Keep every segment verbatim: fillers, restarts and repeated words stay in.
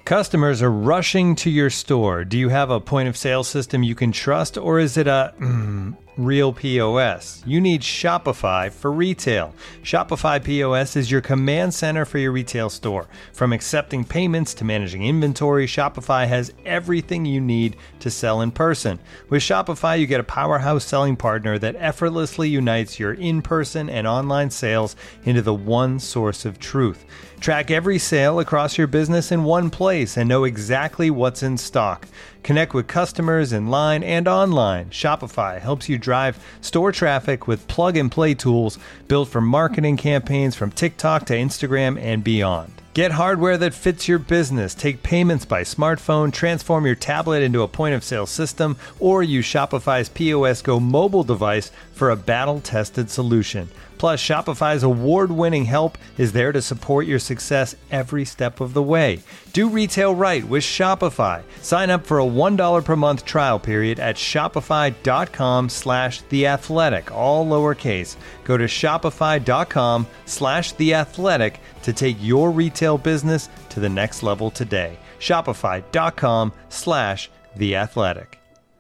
Customers are rushing to your store. Do you have a point of sale system you can trust, or is it a mm, real P O S? You need Shopify for retail. Shopify P O S is your command center for your retail store. From accepting payments to managing inventory, Shopify has everything you need to sell in person. With Shopify, you get a powerhouse selling partner that effortlessly unites your in-person and online sales into the one source of truth. Track every sale across your business in one place and know exactly what's in stock. Connect with customers in line and online. Shopify helps you drive store traffic with plug-and-play tools built for marketing campaigns from TikTok to Instagram and beyond. Get hardware that fits your business. Take payments by smartphone, transform your tablet into a point-of-sale system, or use Shopify's P O S Go mobile device for a battle-tested solution. Plus, Shopify's award-winning help is there to support your success every step of the way. Do retail right with Shopify. Sign up for a one dollar per month trial period at shopify.com slash theathletic, all lowercase. Go to shopify.com slash theathletic to take your retail business to the next level today. Shopify.com slash theathletic.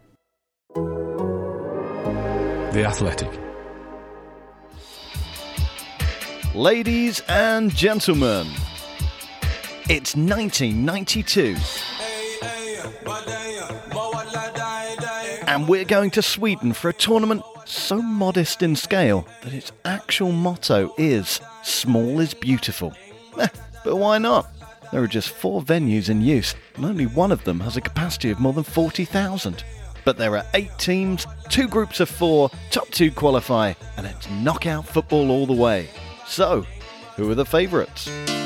The Athletic. Ladies and gentlemen, it's nineteen ninety-two, and we're going to Sweden for a tournament so modest in scale that its actual motto is "Small is beautiful." Eh, but why not? There are just four venues in use, and only one of them has a capacity of more than forty thousand. But there are eight teams, two groups of four, top two qualify, and it's knockout football all the way. So, who are the favourites?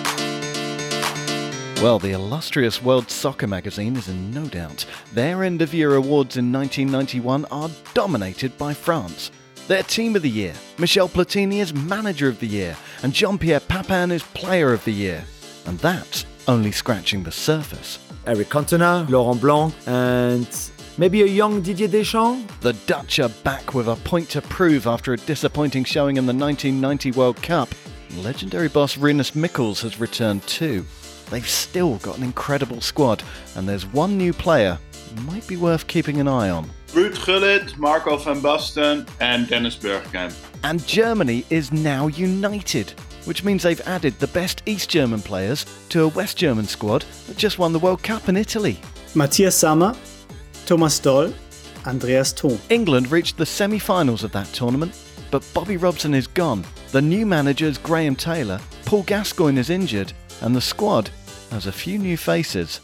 Well, the illustrious World Soccer magazine is in no doubt. Their end-of-year awards in nineteen ninety-one are dominated by France. Their Team of the Year, Michel Platini is Manager of the Year, and Jean-Pierre Papin is Player of the Year. And that's only scratching the surface. Eric Cantona, Laurent Blanc, and maybe a young Didier Deschamps? The Dutch are back with a point to prove after a disappointing showing in the nineteen ninety World Cup. Legendary boss Rinus Michels has returned too. They've still got an incredible squad, and there's one new player who might be worth keeping an eye on. Ruud Gullit, Marco van Basten and Dennis Bergkamp. And Germany is now united, which means they've added the best East German players to a West German squad that just won the World Cup in Italy. Matthias Sammer, Thomas Doll, Andreas Thom. England reached the semi-finals of that tournament, but Bobby Robson is gone. The new manager's Graham Taylor, Paul Gascoigne is injured, and the squad has a few new faces.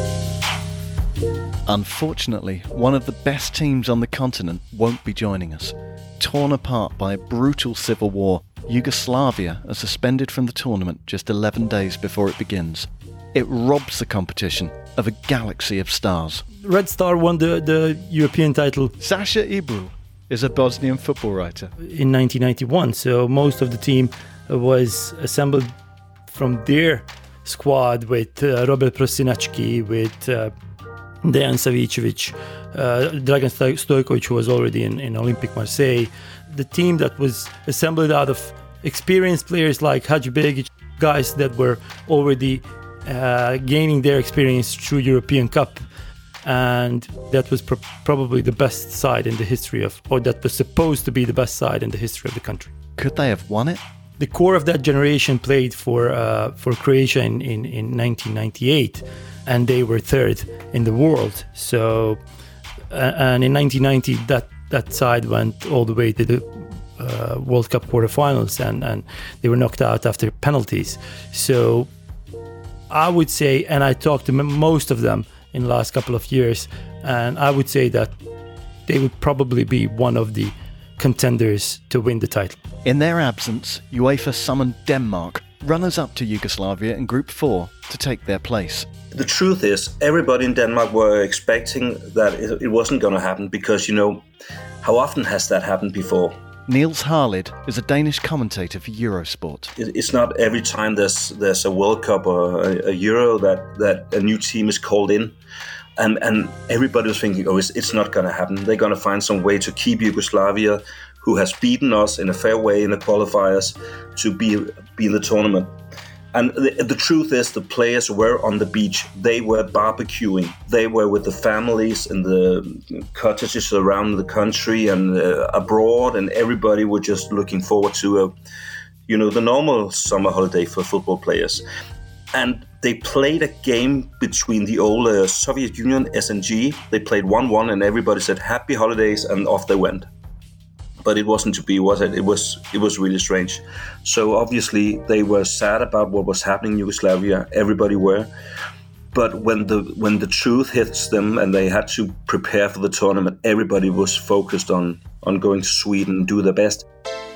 Unfortunately, one of the best teams on the continent won't be joining us. Torn apart by a brutal civil war, Yugoslavia are suspended from the tournament just eleven days before it begins. It robs the competition of a galaxy of stars. Red Star won the, the European title. Sasha Ibru is a Bosnian football writer. In nineteen ninety-one, so most of the team was assembled from their squad with uh, Robert Prosinečki, with uh, Dejan Savicevic, uh, Dragan Stojkovic, who was already in, in Olympique Marseille. The team that was assembled out of experienced players like Hadžibegić, guys that were already uh, gaining their experience through European Cup. And that was pro- probably the best side in the history of, or that was supposed to be the best side in the history of the country. Could they have won it? The core of that generation played for uh, for Croatia in, in, in nineteen ninety-eight, and they were third in the world. So, uh, and in nineteen ninety, that, that side went all the way to the uh, World Cup quarterfinals, and, and they were knocked out after penalties. So, I would say, and I talked to m- most of them in the last couple of years, and I would say that they would probably be one of the contenders to win the title. In their absence, UEFA summoned Denmark, runners-up to Yugoslavia in Group four, to take their place. The truth is, everybody in Denmark were expecting that it, it wasn't going to happen because, you know, how often has that happened before? Niels Harlid is a Danish commentator for Eurosport. It, it's not every time there's there's a World Cup or a, a Euro that, that a new team is called in. And and everybody was thinking, oh, it's, it's not going to happen. They're going to find some way to keep Yugoslavia, who has beaten us in a fair way in the qualifiers, to be, be in the tournament. And the, the truth is, the players were on the beach. They were barbecuing. They were with the families in the cottages around the country and uh, abroad, and everybody were just looking forward to a, you know, the normal summer holiday for football players. And they played a game between the old uh, Soviet Union, S N G. They played one one, and everybody said happy holidays, and off they went. But it wasn't to be, was it? It was it was really strange. So obviously they were sad about what was happening in Yugoslavia. Everybody were. But when the when the truth hits them and they had to prepare for the tournament, everybody was focused on, on going to Sweden and do their best.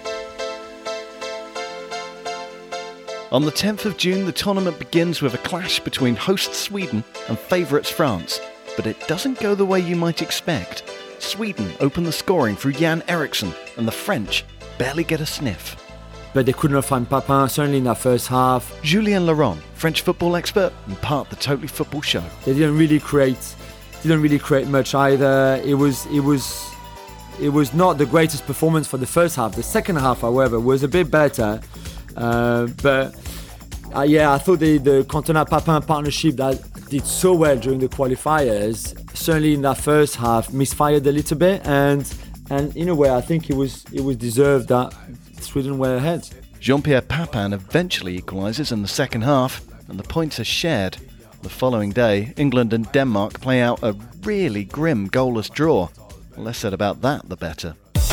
On the tenth of June, the tournament begins with a clash between hosts Sweden and favourites France. But it doesn't go the way you might expect. Sweden open the scoring through Jan Eriksson, and the French barely get a sniff. But they could not find Papin, certainly in that first half. Julien Laurent, French football expert and part of the Totally Football show. They didn't really create, didn't really create much either. It was, it was, it was not the greatest performance for the first half. The second half, however, was a bit better. Uh, but uh, yeah, I thought the the Cantona-Papin partnership that did so well during the qualifiers, certainly in that first half, misfired a little bit, and and in a way, I think it was it was deserved that Sweden were ahead. Jean-Pierre Papin eventually equalises in the second half, and the points are shared. The following day, England and Denmark play out a really grim goalless draw. The less said about that, the better.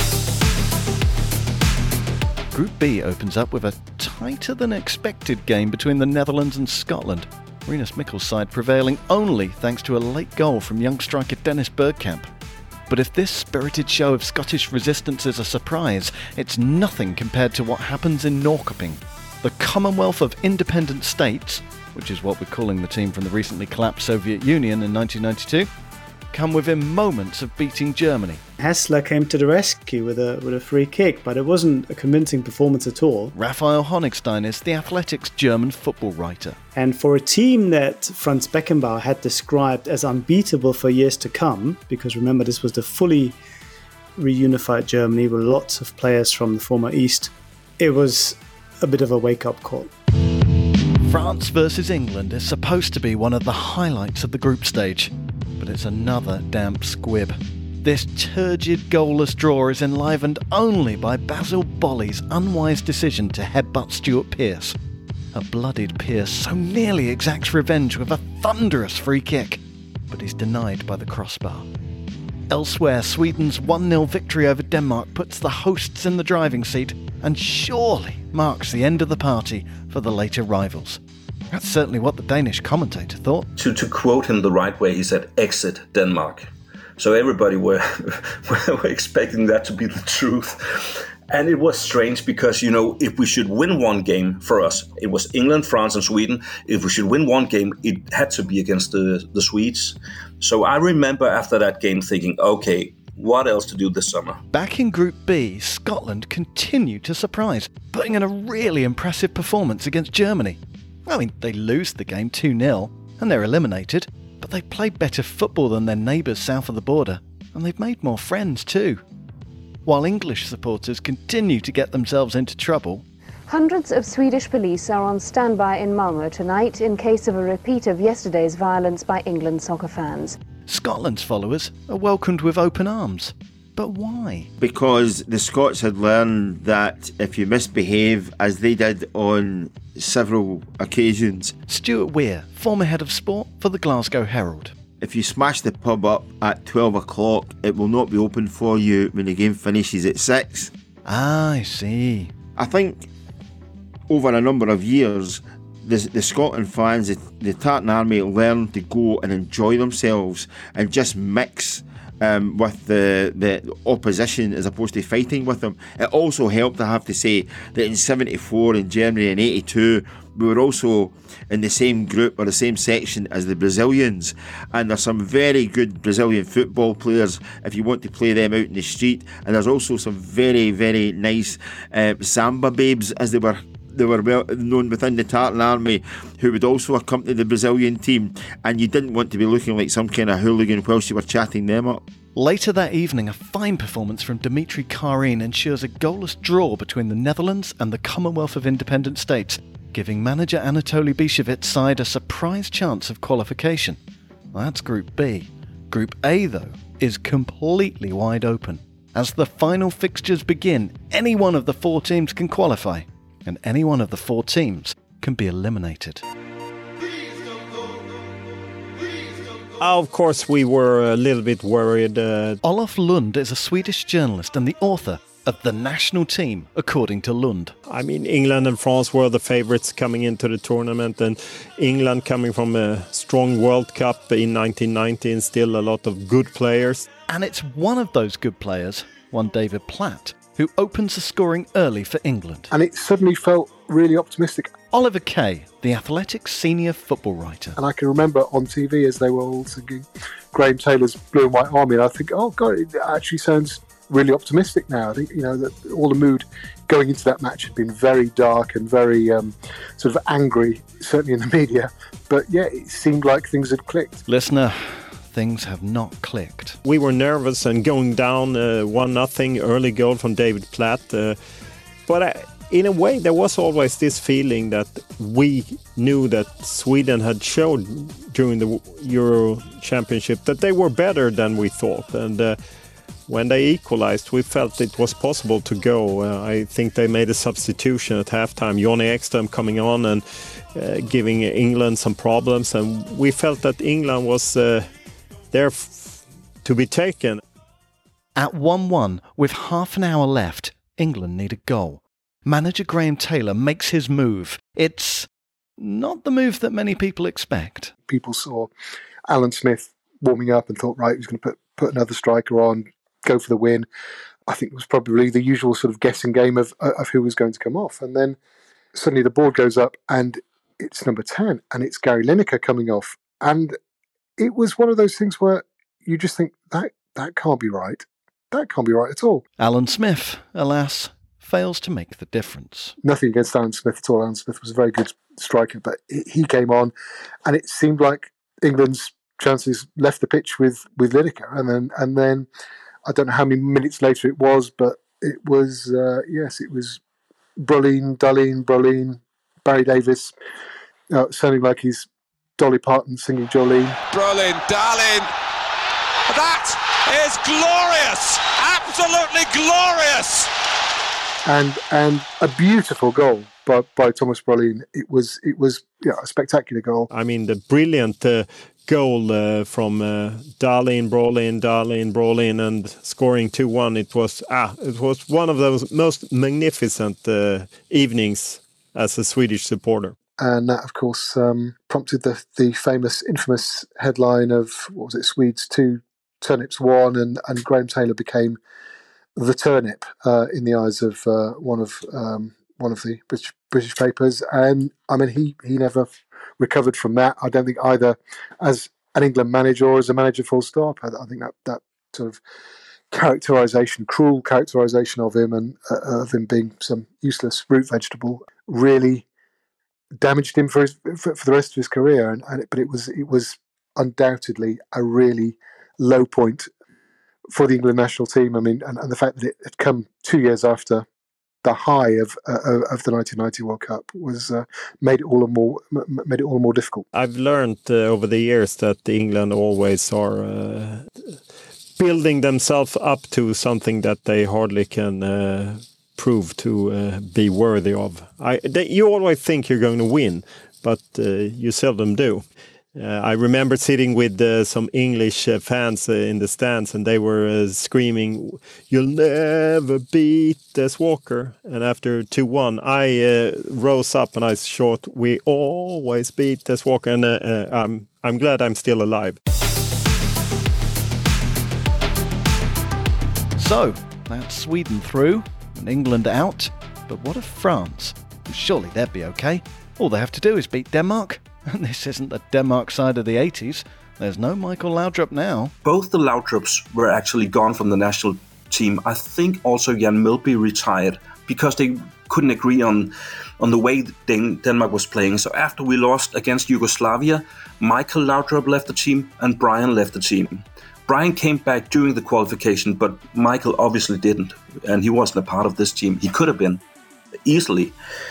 Group B opens up with a tighter-than-expected game between the Netherlands and Scotland. Rinus Mikkel's side prevailing only thanks to a late goal from young striker Dennis Bergkamp. But if this spirited show of Scottish resistance is a surprise, it's nothing compared to what happens in Norrköping. The Commonwealth of Independent States, which is what we're calling the team from the recently collapsed Soviet Union in nineteen ninety-two, come within moments of beating Germany. Hessler came to the rescue with a with a free kick, but it wasn't a convincing performance at all. Raphael Honigstein is the Athletic's German football writer. And for a team that Franz Beckenbauer had described as unbeatable for years to come, because remember this was the fully reunified Germany with lots of players from the former East, it was a bit of a wake-up call. France versus England is supposed to be one of the highlights of the group stage, but it's another damp squib. This turgid goalless draw is enlivened only by Basil Bolly's unwise decision to headbutt Stuart Pearce. A bloodied Pearce so nearly exacts revenge with a thunderous free kick, but he's denied by the crossbar. Elsewhere, Sweden's one nil victory over Denmark puts the hosts in the driving seat and surely marks the end of the party for the later rivals. That's certainly what the Danish commentator thought. To to quote him the right way, he said, "Exit Denmark." So everybody were, were expecting that to be the truth. And it was strange because, you know, if we should win one game for us, it was England, France and Sweden. If we should win one game, it had to be against the, the Swedes. So I remember after that game thinking, okay, what else to do this summer? Back in Group B, Scotland continued to surprise, putting in a really impressive performance against Germany. I mean, they lose the game two nil and they're eliminated, but they played better football than their neighbours south of the border, and they've made more friends too. While English supporters continue to get themselves into trouble, hundreds of Swedish police are on standby in Malmö tonight in case of a repeat of yesterday's violence by England soccer fans. Scotland's followers are welcomed with open arms. But why? Because the Scots had learned that if you misbehave, as they did on several occasions. Stuart Weir, former head of sport for the Glasgow Herald. If you smash the pub up at twelve o'clock, it will not be open for you when the game finishes at six. Ah, I see. I think over a number of years, the, the Scotland fans, the, the Tartan Army learned to go and enjoy themselves and just mix Um, with the, the opposition as opposed to fighting with them. It also helped, I have to say, that in seventy-four, in Germany, in eighty-two, we were also in the same group or the same section as the Brazilians, and there's some very good Brazilian football players if you want to play them out in the street, and there's also some very, very nice uh, samba babes, as they were They were well known within the Tartan Army, who would also accompany the Brazilian team, and you didn't want to be looking like some kind of hooligan whilst you were chatting them up. Later that evening, a fine performance from Dimitri Karin ensures a goalless draw between the Netherlands and the Commonwealth of Independent States, giving manager Anatoly Bishevit's side a surprise chance of qualification. That's Group B. Group A, though, is completely wide open. As the final fixtures begin, any one of the four teams can qualify, and any one of the four teams can be eliminated. Of course, we were a little bit worried. Uh... Olof Lund is a Swedish journalist and the author of The National Team, according to Lund. I mean, England and France were the favourites coming into the tournament, and England coming from a strong World Cup in nineteen ninety and still a lot of good players. And it's one of those good players, one David Platt, who opens the scoring early for England. And it suddenly felt really optimistic. Oliver Kay, the Athletic senior football writer. And I can remember on T V as they were all singing Graham Taylor's Blue and White Army, and I think, oh God, it actually sounds really optimistic now. I think, you know, that all the mood going into that match had been very dark and very um, sort of angry, certainly in the media. But yeah, it seemed like things had clicked. Listener, things have not clicked. We were nervous and going down uh, one nothing, early goal from David Platt. Uh, but I, in a way, there was always this feeling that we knew that Sweden had showed during the Euro Championship that they were better than we thought. And uh, when they equalized, we felt it was possible to go. Uh, I think they made a substitution at halftime. Johnny Ekström coming on and uh, giving England some problems. And we felt that England was uh, there f- to be taken. At one one, with half an hour left, England need a goal. Manager Graham Taylor makes his move. It's not the move that many people expect. People saw Alan Smith warming up and thought, right, he's going to put, put another striker on, go for the win. I think it was probably the usual sort of guessing game of of who was going to come off. And then suddenly the board goes up and it's number ten and it's Gary Lineker coming off. And it was one of those things where you just think, that that can't be right. That can't be right at all. Alan Smith, alas, fails to make the difference. Nothing against Alan Smith at all. Alan Smith was a very good striker, but he came on and it seemed like England's chances left the pitch with, with Lineker. And then, and then I don't know how many minutes later it was, but it was, uh, yes, it was Brolin, Darlene, Brolin, Barry Davis, uh, sounding like he's Dolly Parton singing Jolene. Brolin, Darlene, that is glorious, absolutely glorious. And and a beautiful goal by, by Thomas Brolin. It was it was yeah, a spectacular goal. I mean, the brilliant uh, goal uh, from uh, Darlene, Brolin, Darlene, Brolin, and scoring two one. It was ah, it was one of those most magnificent uh, evenings as a Swedish supporter. And that, of course, um, prompted the the famous, infamous headline of, what was it, Swedes two, Turnips one, and, and Graham Taylor became the turnip uh, in the eyes of uh, one of um, one of the British, British papers. And I mean, he he never recovered from that. I don't think either as an England manager or as a manager full stop. I, I think that that sort of characterisation, cruel characterisation of him and uh, of him being some useless root vegetable, really damaged him for his for, for the rest of his career. And, and it, but it was it was undoubtedly a really low point for the England national team. I mean, and, and the fact that it had come two years after the high of uh, of the nineteen ninety World Cup was uh, made it all the more made it all the more difficult. I've learned uh, over the years that England always are uh, building themselves up to something that they hardly can uh, prove to uh, be worthy of. I, they, you always think you're going to win, but uh, you seldom do. Uh, I remember sitting with uh, some English uh, fans uh, in the stands, and they were uh, screaming, "You'll never beat Des Walker." And after two one, I uh, rose up and I shouted, "We always beat Des Walker." And uh, uh, I'm I'm glad I'm still alive. So that's Sweden through and England out. But what of France? Surely they'd be okay. All they have to do is beat Denmark. And this isn't the Denmark side of the eighties. There's no Michael Laudrup now. Both the Laudrups were actually gone from the national team. I think also Jan Milby retired because they couldn't agree on, on the way Den- Denmark was playing. So after we lost against Yugoslavia, Michael Laudrup left the team and Brian left the team. Brian came back during the qualification, but Michael obviously didn't. And he wasn't a part of this team. He could have been, easily.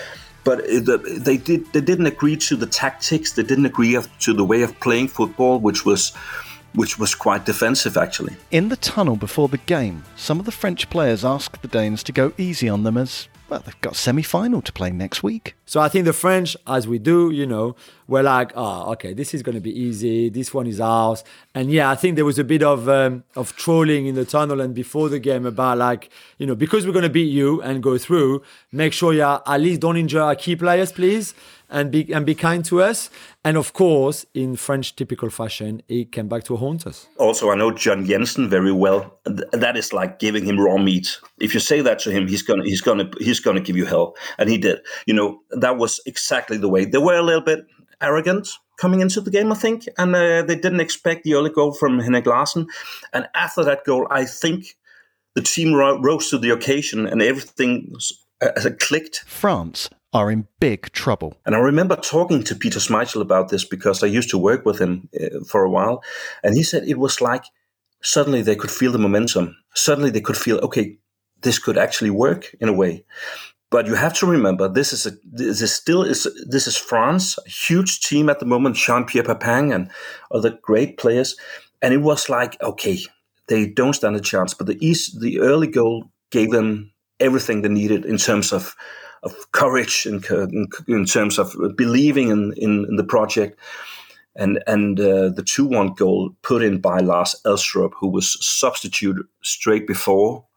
but they did they didn't agree to the tactics. They didn't agree to the way of playing football, which was which was quite defensive, actually. In the tunnel before the game, some of the French players asked the Danes to go easy on them as, well, they've got semi-final to play next week. So I think the French, as we do, you know, were like, oh, okay, this is going to be easy. This one is ours. And yeah, I think there was a bit of um, of trolling in the tunnel and before the game about like, you know, because we're going to beat you and go through, make sure you at least don't injure our key players, please, and be and be kind to us. And of course, in French typical fashion, it came back to haunt us. Also, I know John Jensen very well. That is like giving him raw meat. If you say that to him, he's gonna he's gonna he's gonna give you hell, and he did. You know, that was exactly the way. They were a little bit arrogant coming into the game, I think, and uh, they didn't expect the early goal from Henrik Larsson. And after that goal, I think the team ro- rose to the occasion, and everything uh, clicked. France are in big trouble. And I remember talking to Peter Schmeichel about this because I used to work with him uh, for a while. And he said it was like suddenly they could feel the momentum. Suddenly they could feel, okay, this could actually work in a way. But you have to remember, this is a this is still is this is France, a huge team at the moment, Jean-Pierre Papin and other great players. And it was like, okay, they don't stand a chance. But the East, the early goal gave them everything they needed in terms of of courage and in, in terms of believing in, in, in the project. And and uh, the two one goal put in by Lars Elstrup, who was substituted straight before,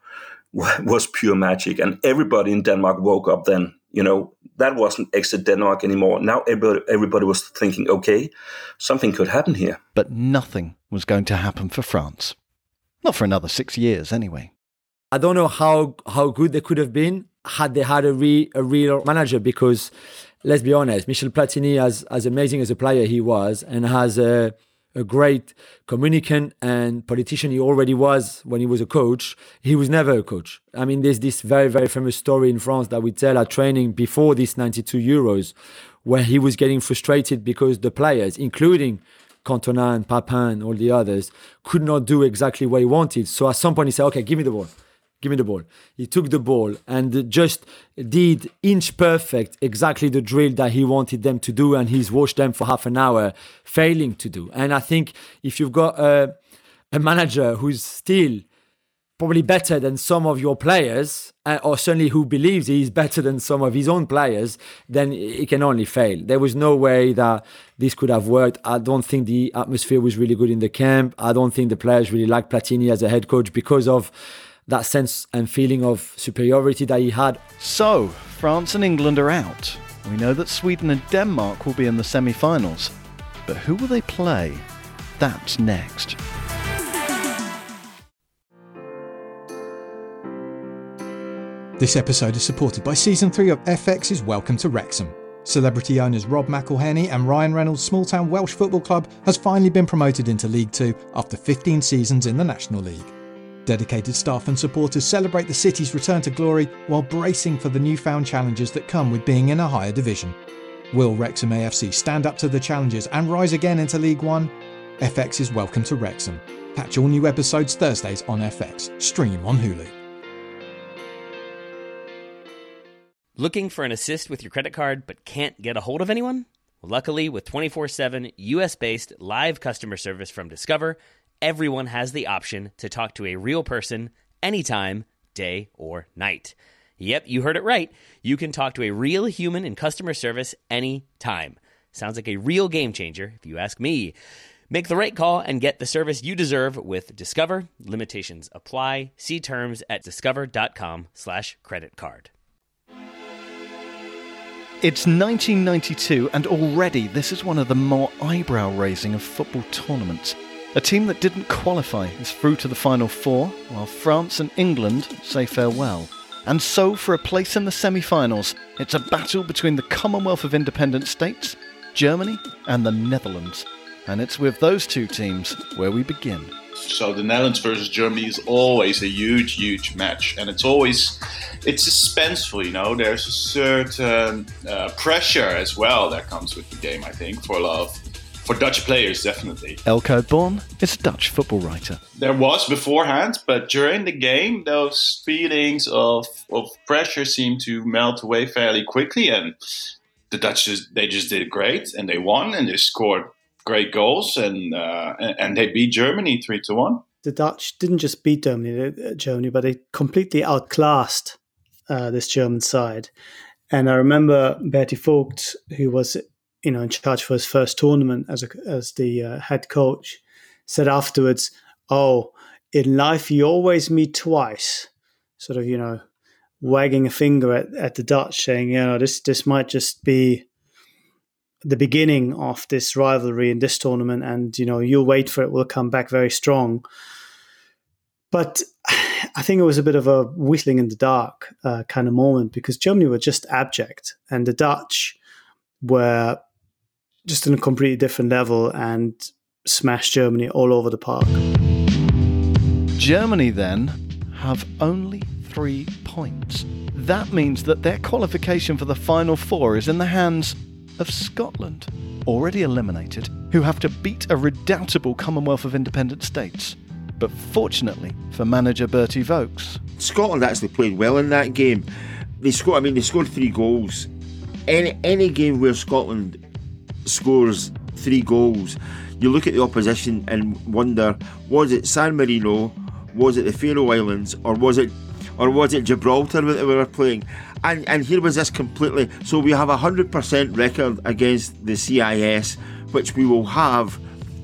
was pure magic. And everybody in Denmark woke up then. You know, that wasn't exit Denmark anymore. Now everybody, everybody was thinking, okay, something could happen here. But nothing was going to happen for France. Not for another six years anyway. I don't know how, how good they could have been had they had a, re, a real manager, because let's be honest, Michel Platini, as, as amazing as a player he was, and has a, a great communicant and politician he already was when he was a coach, he was never a coach. I mean, there's this very, very famous story in France that we tell at training before this ninety-two Euros, where he was getting frustrated because the players, including Cantona and Papin and all the others, could not do exactly what he wanted. So at some point he said, okay, give me the ball. Give me the ball. He took the ball and just did inch perfect exactly the drill that he wanted them to do, and he's watched them for half an hour failing to do. And I think if you've got a, a manager who's still probably better than some of your players, uh, or certainly who believes he's better than some of his own players, then it can only fail. There was no way that this could have worked. I don't think the atmosphere was really good in the camp. I don't think the players really liked Platini as a head coach because of that sense and feeling of superiority that he had. So, France and England are out. We know that Sweden and Denmark will be in the semi-finals. But who will they play? That's next. This episode is supported by Season three of F X's Welcome to Wrexham. Celebrity owners Rob McElhenney and Ryan Reynolds' small-town Welsh football club has finally been promoted into League Two after fifteen seasons in the National League. Dedicated staff and supporters celebrate the city's return to glory while bracing for the newfound challenges that come with being in a higher division. Will Wrexham A F C stand up to the challenges and rise again into League One? F X is Welcome to Wrexham. Catch all new episodes Thursdays on F X. Stream on Hulu. Looking for an assist with your credit card but can't get a hold of anyone? Well, luckily, with twenty-four seven U S-based live customer service from Discover, everyone has the option to talk to a real person anytime, day or night. Yep, you heard it right. You can talk to a real human in customer service anytime. Sounds like a real game changer, if you ask me. Make the right call and get the service you deserve with Discover. Limitations apply. See terms at discover.com slash credit card. It's nineteen ninety-two, and already this is one of the more eyebrow-raising of football tournaments. A team that didn't qualify is through to the Final Four, while France and England say farewell. And so, for a place in the semi-finals, it's a battle between the Commonwealth of Independent States, Germany, and the Netherlands. And it's with those two teams where we begin. So the Netherlands versus Germany is always a huge, huge match. And it's always, it's suspenseful, you know. There's a certain uh, pressure as well that comes with the game, I think, for a lot of for Dutch players, definitely. Elko Born is a Dutch football writer. There was beforehand, but during the game, those feelings of, of pressure seemed to melt away fairly quickly. And the Dutch, just, they just did great, and they won, and they scored great goals, and uh, and they beat Germany three to one. The Dutch didn't just beat Germany, Germany, but they completely outclassed uh, this German side. And I remember Bertie Vogt, who was, you know, in charge for his first tournament as a, as the uh, head coach, said afterwards, "Oh, in life you always meet twice," sort of, you know, wagging a finger at, at the Dutch, saying, you know, this this might just be the beginning of this rivalry in this tournament, and, you know, you'll wait for it, we'll come back very strong. But I think it was a bit of a whistling in the dark uh, kind of moment, because Germany were just abject, and the Dutch were just on a completely different level and smashed Germany all over the park. Germany then have only three points. That means that their qualification for the Final Four is in the hands of Scotland, already eliminated, who have to beat a redoubtable Commonwealth of Independent States. But fortunately for manager Bertie Vogts, Scotland actually played well in that game. They scored. I mean, they scored three goals. Any any game where Scotland scores three goals, you look at the opposition and wonder: was it San Marino? Was it the Faroe Islands? Or was it, or was it Gibraltar that we were playing? And and here was this completely. So we have a hundred percent record against the C I S, which we will have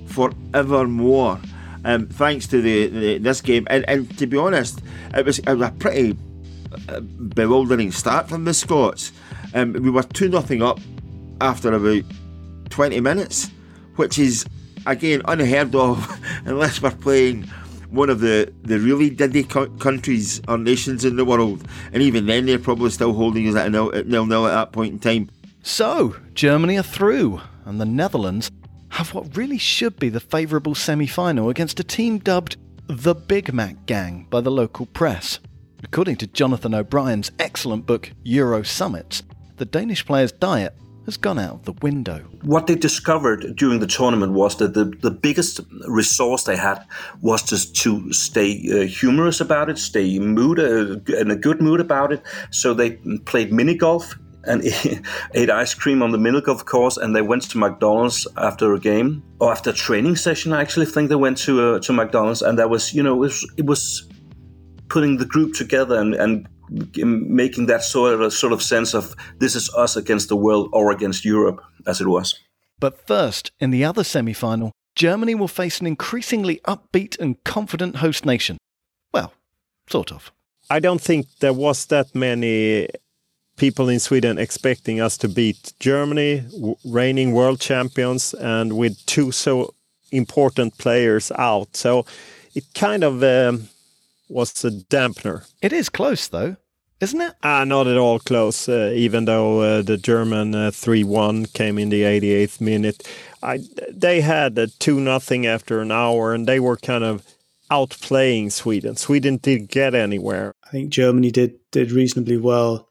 forevermore. Um, thanks to the, the this game, and, and to be honest, it was, it was a pretty uh, bewildering start from the Scots. Um, we were two nothing up after about twenty minutes, which is again unheard of unless we're playing one of the, the really diddy co- countries or nations in the world, and even then they're probably still holding us at nil nil at that point in time. So Germany are through, and the Netherlands have what really should be the favourable semi-final against a team dubbed the Big Mac Gang by the local press. According to Jonathan O'Brien's excellent book Euro Summits, the Danish players' diet has gone out the window. What they discovered during the tournament was that the, the biggest resource they had was just to stay uh, humorous about it, stay mood, uh, in a good mood about it. So they played mini golf and ate ice cream on the mini golf course, and they went to McDonald's after a game, or after a training session. I actually think they went to uh, to McDonald's, and that was, you know, it was, it was putting the group together and, and making that sort of sort of sense of this is us against the world or against Europe, as it was. But first, in the other semi-final, Germany will face an increasingly upbeat and confident host nation. Well, sort of. I don't think there was that many people in Sweden expecting us to beat Germany, w- reigning world champions, and with two so important players out. So it kind of um, was a dampener. It is close, though, isn't it? Ah, not at all close, uh, even though uh, the German uh, three one came in the eighty-eighth minute. I, they had a two nothing after an hour, and they were kind of outplaying Sweden. Sweden didn't get anywhere. I think Germany did did reasonably well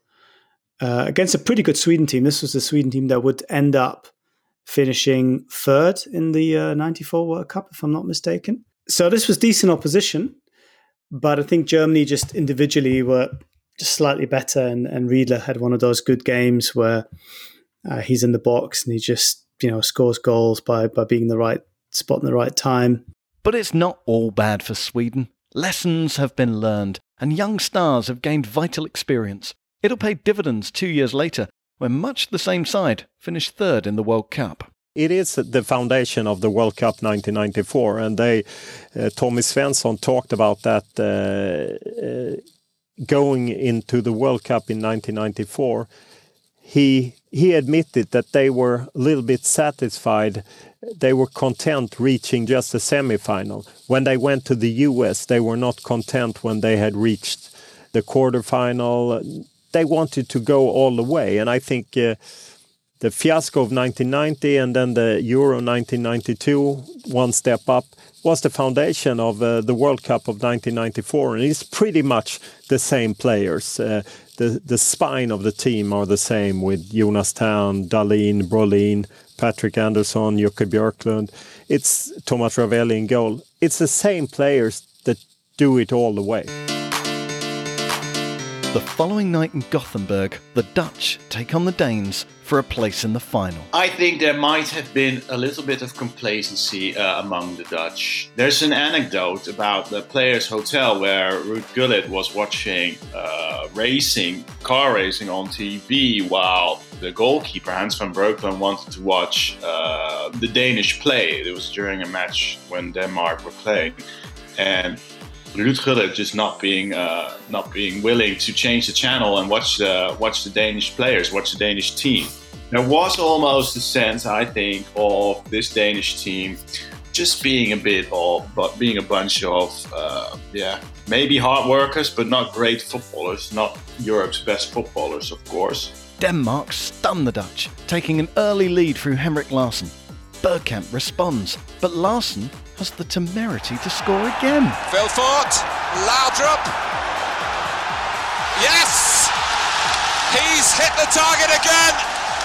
Uh, against a pretty good Sweden team. This was the Sweden team that would end up finishing third in the uh, ninety-four World Cup, if I'm not mistaken. So this was decent opposition, but I think Germany just individually were just slightly better, and, and Riedler had one of those good games where uh, he's in the box and he just, you know, scores goals by, by being in the right spot in the right time. But it's not all bad for Sweden. Lessons have been learned, and young stars have gained vital experience. It'll pay dividends two years later, when much the same side finished third in the World Cup. It is the foundation of the World Cup nineteen ninety-four, and they, uh, Tommy Svensson talked about that uh, uh, going into the World Cup in nineteen ninety-four. He he admitted that they were a little bit satisfied. They were content reaching just a semi-final. When they went to the U S, they were not content when they had reached the quarterfinal. They wanted to go all the way, and I think uh, the fiasco of nineteen ninety and then the Euro nineteen ninety-two, one step up, was the foundation of uh, the World Cup of nineteen ninety-four, and it's pretty much the same players. Uh, the, the spine of the team are the same, with Jonas Tern, Dahlin, Brolin, Patrick Andersson, Jocke Björklund. It's Thomas Ravelli in goal. It's the same players that do it all the way. The following night in Gothenburg, the Dutch take on the Danes for a place in the final. I think there might have been a little bit of complacency uh, among the Dutch. There's an anecdote about the Players' Hotel where Ruud Gullit was watching uh, racing, car racing on T V, while the goalkeeper Hans van Breukelen wanted to watch uh, the Danish play. It was during a match when Denmark were playing, and Ruud Gullit just not being uh, not being willing to change the channel and watch the watch the Danish players, watch the Danish team. There was almost a sense, I think, of this Danish team just being a bit of, but being a bunch of, uh, yeah, maybe hard workers, but not great footballers, not Europe's best footballers, of course. Denmark stun the Dutch, taking an early lead through Henrik Larsson. Bergkamp responds, but Larsson has the temerity to score again. Vilfort, Laudrup. Yes! He's hit the target again.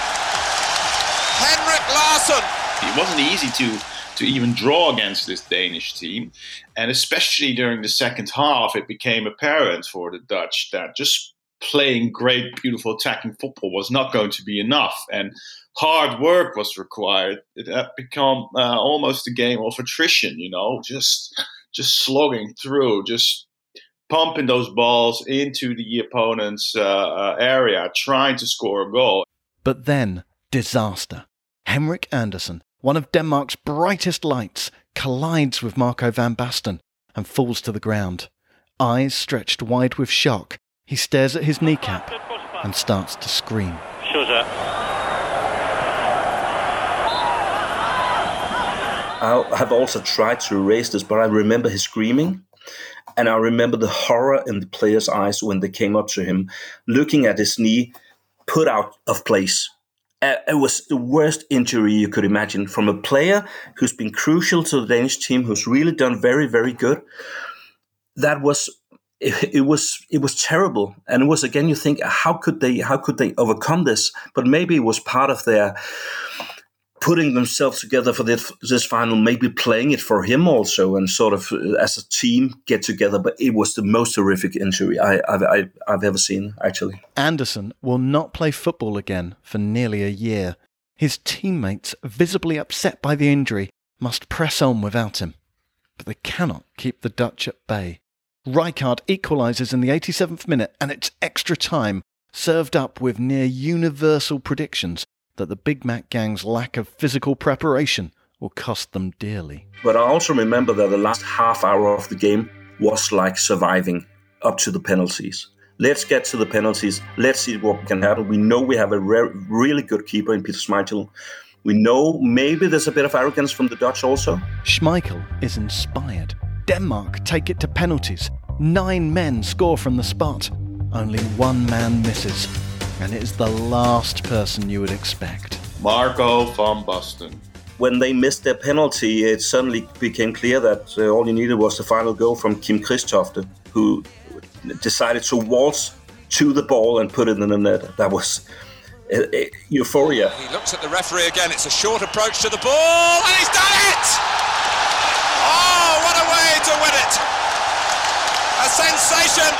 Henrik Larsson. It wasn't easy to, to even draw against this Danish team. And especially during the second half, it became apparent for the Dutch that just playing great, beautiful attacking football was not going to be enough. And hard work was required. It had become uh, almost a game of attrition, you know, just just slogging through, just pumping those balls into the opponent's uh, uh, area, trying to score a goal. But then, disaster. Henrik Andersen, one of Denmark's brightest lights, collides with Marco van Basten and falls to the ground. Eyes stretched wide with shock, he stares at his kneecap and starts to scream. I have also tried to erase this, but I remember his screaming, and I remember the horror in the players' eyes when they came up to him, looking at his knee, put out of place. Uh, it was the worst injury you could imagine from a player who's been crucial to the Danish team, who's really done very, very good. That was it, it was it was terrible, and it was again. You think, how could they how could they overcome this? But maybe it was part of their putting themselves together for this, this final, maybe playing it for him also, and sort of uh, as a team get together. But it was the most horrific injury I, I've, I, I've ever seen, actually. Andersen will not play football again for nearly a year. His teammates, visibly upset by the injury, must press on without him. But they cannot keep the Dutch at bay. Rijkaard equalises in the eighty-seventh minute, and it's extra time, served up with near universal predictions that the Big Mac gang's lack of physical preparation will cost them dearly. But I also remember that the last half hour of the game was like surviving up to the penalties. Let's get to the penalties. Let's see what can happen. We know we have a re- really good keeper in Peter Schmeichel. We know maybe there's a bit of arrogance from the Dutch also. Schmeichel is inspired. Denmark take it to penalties. Nine men score from the spot. Only one man misses. And it is the last person you would expect. Marco van Basten. When they missed their penalty, it suddenly became clear that uh, all you needed was the final goal from Kim Christofte, who decided to waltz to the ball and put it in the net. That was uh, uh, euphoria. He looks at the referee again. It's a short approach to the ball, and he's done it! Oh, what a way to win it! A sensation!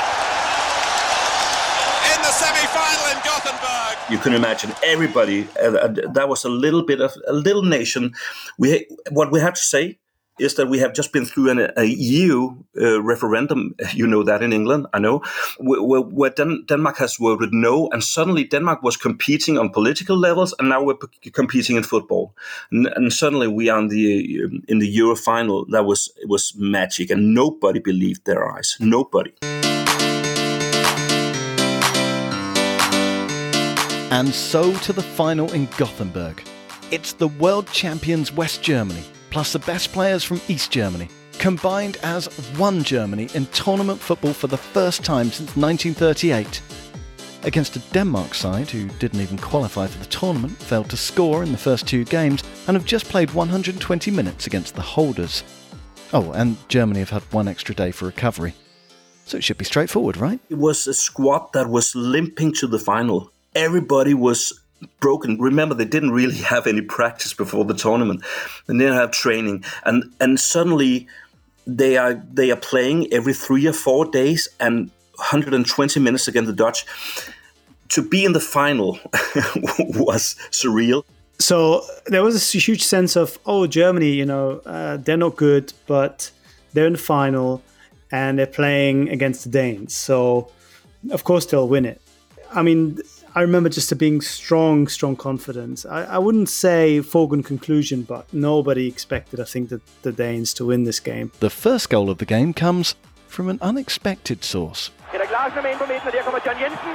In the semi-final in Gothenburg. You can imagine everybody. Uh, that was a little bit of a little nation. We what we have to say is that we have just been through an a E U uh, referendum. You know that in England, I know, where, where Den- Denmark has voted no, and suddenly Denmark was competing on political levels, and now we're p- competing in football. And, and suddenly we are in the in the Euro final. That was it was magic, and nobody believed their eyes. Nobody. And so to the final in Gothenburg. It's the world champions West Germany, plus the best players from East Germany, combined as one Germany in tournament football for the first time since nineteen thirty-eight. Against a Denmark side who didn't even qualify for the tournament, failed to score in the first two games, and have just played one hundred twenty minutes against the holders. Oh, and Germany have had one extra day for recovery. so it should be straightforward, right? It was a squad that was limping to the final. Everybody was broken. Remember, they didn't really have any practice before the tournament. They didn't have training. And and suddenly they are they are playing every three or four days and one hundred twenty minutes against the Dutch. To be in the final was surreal. So there was a huge sense of, oh, Germany, you know, uh, they're not good, but they're in the final and they're playing against the Danes. So, of course, they'll win it. I mean, I remember just being strong, strong confidence. I, I wouldn't say foregone conclusion, but nobody expected, I think, the, the Danes to win this game. The first goal of the game comes from an unexpected source. John Jensen.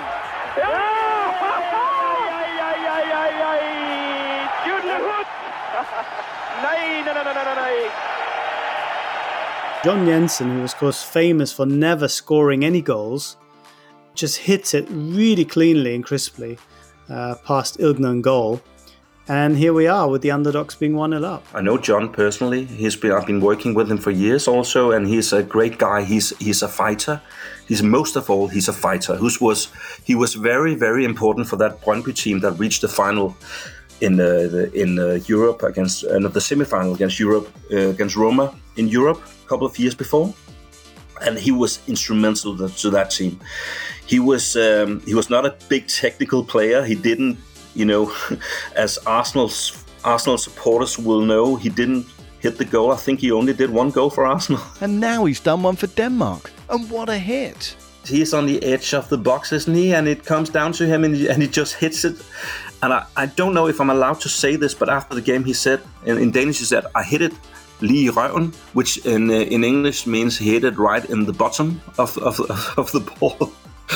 John Jensen, who was of course famous for never scoring any goals, just hits it really cleanly and crisply uh, past Ilgner and goal. And here we are with the underdogs being one nil up. I know John personally. He's been I've been working with him for years also, and he's a great guy. He's he's a fighter. He's most of all he's a fighter. Who was he was very very important for that Brøndby team that reached the final in uh, the, in uh, Europe against uh, the semi-final against Europe uh, against Roma in Europe a couple of years before, and he was instrumental to, to that team. He was um, he was not a big technical player. He didn't. You know, as Arsenal's Arsenal supporters will know, he didn't hit the goal. I think he only did one goal for Arsenal. And now he's done one for Denmark. And what a hit. He's on the edge of the box, isn't he? And it comes down to him and he, and he just hits it. And I, I don't know if I'm allowed to say this, but after the game he said, in, in Danish he said, I hit it lige i røven, which in uh, in English means he hit it right in the bottom of, of, of the ball.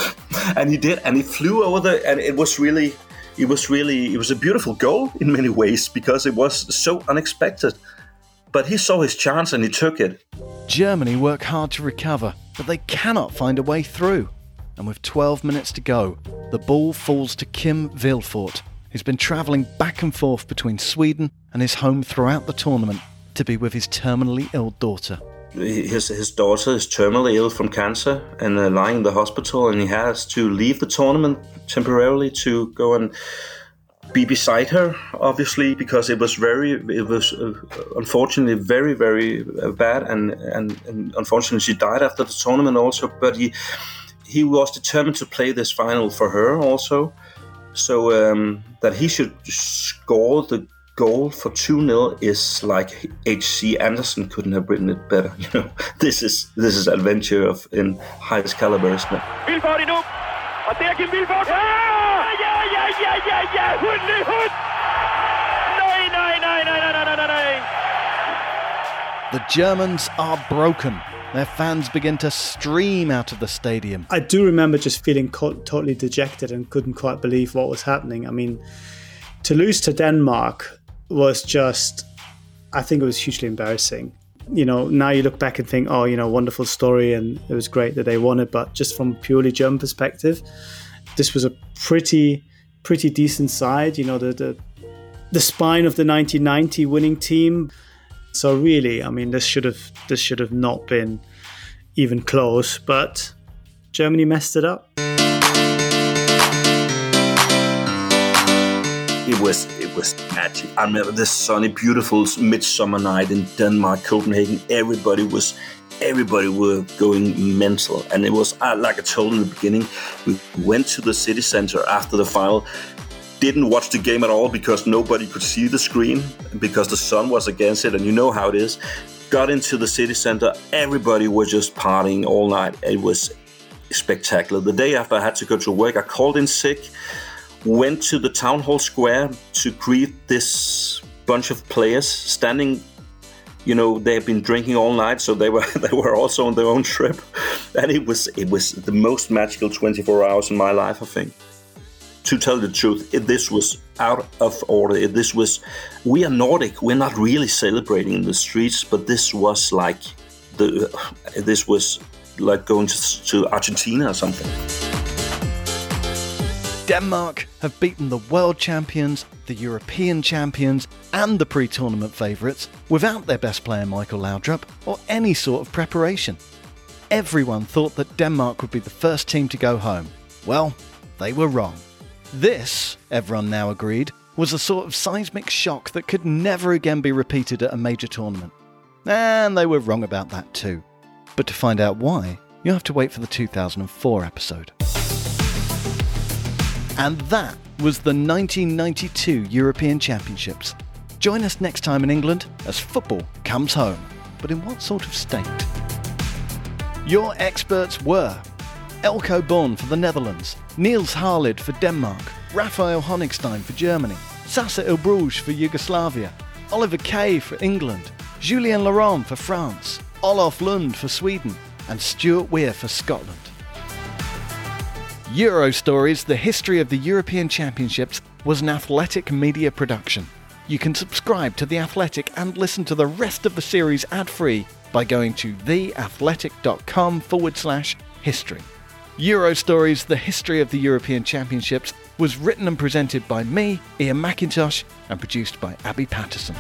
And he did, and he flew over the, and it was really... It was really, it was a beautiful goal in many ways because it was so unexpected. But he saw his chance and he took it. Germany work hard to recover, but they cannot find a way through. And with twelve minutes to go, the ball falls to Kim Vilfort, who's been travelling back and forth between Sweden and his home throughout the tournament to be with his terminally ill daughter. His his daughter is terminally ill from cancer and uh, lying in the hospital, and he has to leave the tournament temporarily to go and be beside her, obviously, because it was very, it was uh, unfortunately very, very uh, bad, and, and and unfortunately she died after the tournament also. But he he was determined to play this final for her also, so um, that he should score the goal for two nil is like H C Andersen couldn't have written it better. You know, this is this is adventure of in highest caliber, isn't it? Vilfort endnu, og der Kim Vilfort. Ja, ja, ja, ja, ja, ja, hund, hund. Nej, nej, nej, nej, nej, nej, nej. The Germans are broken. Their fans begin to stream out of the stadium. I do remember just feeling co- totally dejected and couldn't quite believe what was happening. I mean, to lose to Denmark was just, I think it was hugely embarrassing. You know, now you look back and think, oh, you know, wonderful story and it was great that they won it. But just from a purely German perspective, this was a pretty, pretty decent side. You know, the the, the spine of the nineteen ninety winning team. So really, I mean, this should have this should have not been even close. But Germany messed it up. It was it was magic. I remember this sunny, beautiful midsummer night in Denmark, Copenhagen. Everybody was, everybody were going mental, and it was uh, like I told in the beginning. We went to the city center after the final. Didn't watch the game at all because nobody could see the screen because the sun was against it, and you know how it is. Got into the city center. Everybody was just partying all night. It was spectacular. The day after I had to go to work, I called in sick. Went to the town hall square to greet this bunch of players standing. You know, they have been drinking all night, so they were they were also on their own trip, and it was it was the most magical twenty-four hours in my life, I think. To tell the truth, it, this was out of order. It, this was we are Nordic. We're not really celebrating in the streets, but this was like the this was like going to, to Argentina or something. Denmark have beaten the world champions, the European champions and the pre-tournament favourites without their best player Michael Laudrup or any sort of preparation. everyone thought that Denmark would be the first team to go home. Well, they were wrong. This, everyone now agreed, was a sort of seismic shock that could never again be repeated at a major tournament. And they were wrong about that too. But to find out why, you'll have to wait for the two thousand four episode. And that was the nineteen ninety-two European Championships. Join us next time in England as football comes home. But in what sort of state? Your experts were Elko Born for the Netherlands, Niels Harlid for Denmark, Raphael Honigstein for Germany, Sasa Ilbruj for Yugoslavia, Oliver Kay for England, Julien Laurent for France, Olof Lund for Sweden, and Stuart Weir for Scotland. Euro Stories, the history of the European Championships, was an Athletic media production. You can subscribe to The Athletic and listen to the rest of the series ad-free by going to theathletic.com forward slash history. Euro Stories, the history of the European Championships, was written and presented by me, Ian McIntosh, and produced by Abby Patterson.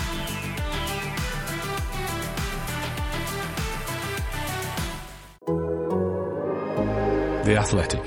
The Athletic.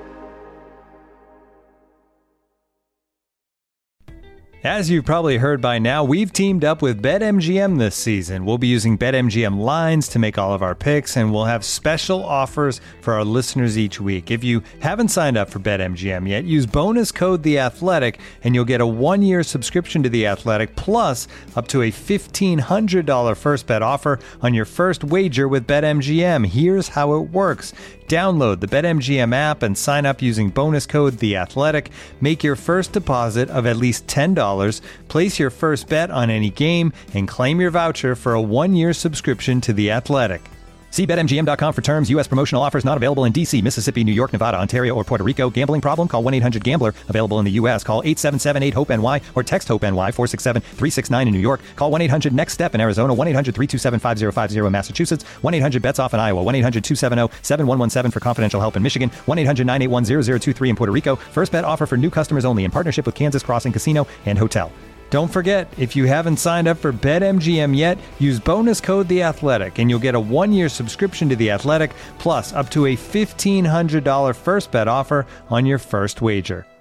As you've probably heard by now, we've teamed up with BetMGM this season. We'll be using BetMGM lines to make all of our picks, and we'll have special offers for our listeners each week. If you haven't signed up for BetMGM yet, use bonus code The Athletic, and you'll get a one-year subscription to The Athletic, plus up to a fifteen hundred dollars first bet offer on your first wager with BetMGM. Here's how it works. Download the BetMGM app and sign up using bonus code The Athletic. Make your first deposit of at least ten dollars, place your first bet on any game, and claim your voucher for a one-year subscription to The Athletic. See Bet M G M dot com for terms. U S promotional offers not available in D C, Mississippi, New York, Nevada, Ontario, or Puerto Rico. Gambling problem? Call one eight hundred gambler. Available in the U S. Call eight seven seven eight hope N Y or text HOPE-NY four six seven three six nine in New York. Call one eight hundred next step in Arizona. one eight hundred three two seven five zero five zero in Massachusetts. one eight hundred bets off in Iowa. one eight hundred two seven zero seven one one seven for confidential help in Michigan. one eight hundred nine eight one zero zero two three in Puerto Rico. First bet offer for new customers only in partnership with Kansas Crossing Casino and Hotel. Don't forget, if you haven't signed up for BetMGM yet, use bonus code The Athletic, and you'll get a one-year subscription to The Athletic, plus up to a fifteen hundred dollars first bet offer on your first wager.